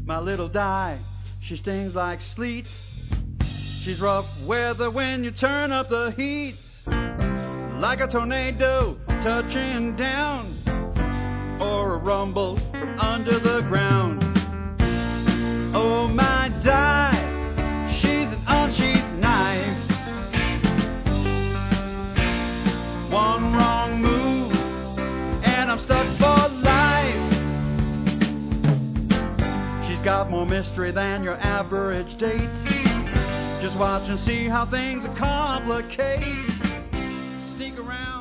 My little Di, she stings like sleet. She's rough weather when you turn up the heat. Like a tornado touching down, or a rumble from under the ground. Oh, my Di, she's an unsheathed knife. One wrong move, and I'm stuck for life. She's got more mystery than your average date. Just watch and see how things complicate. Sneak around.